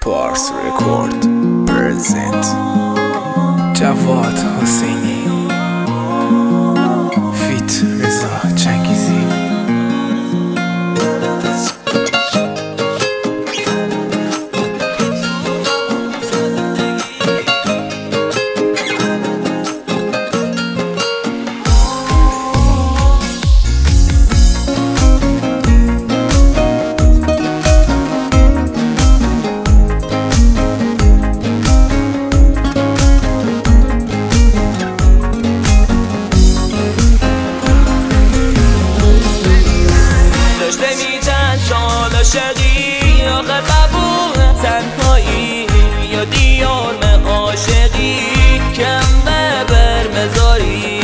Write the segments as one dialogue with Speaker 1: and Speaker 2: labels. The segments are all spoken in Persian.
Speaker 1: پارس رکورد پرزنت جواد حسینی فیت رضا چنگیزی.
Speaker 2: عاشقی آخه قبول تنهایی یا دیار عاشقی کمه بر مزاری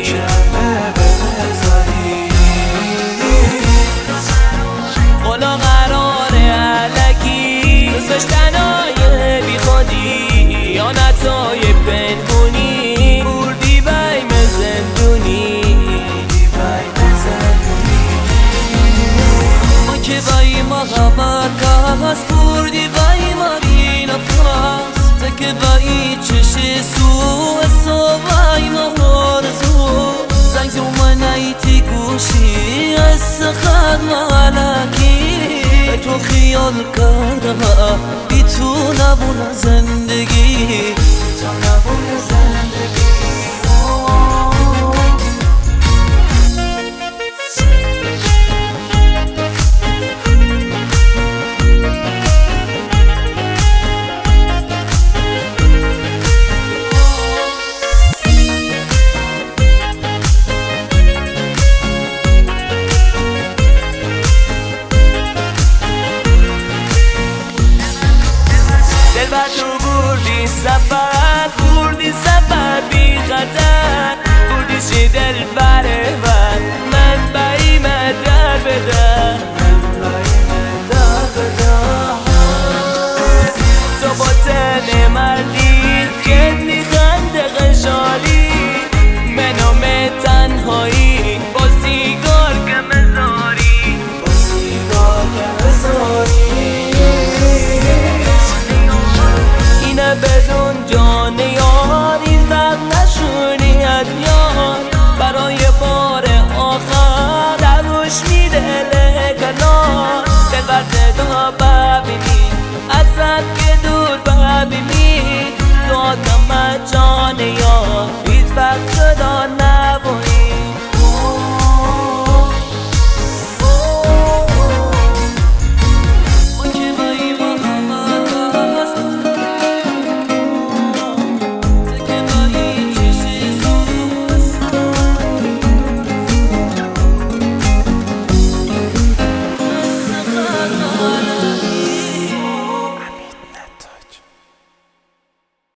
Speaker 2: قلا قرار علکی دوستش تنهای بی خودی یا نتای پنهونی بردی بیم زندونی که بای ما غمکاس بردی بای ما بی نفس تک بای چش سو بای ما آرزو زنگ زو من ایتی گوشی از سخت مالکی تو خیال کردم بی تو نبونه زندگی تو نبونه زندگی. دلبر تو بردی سفر بی خطر بردی چی دلبر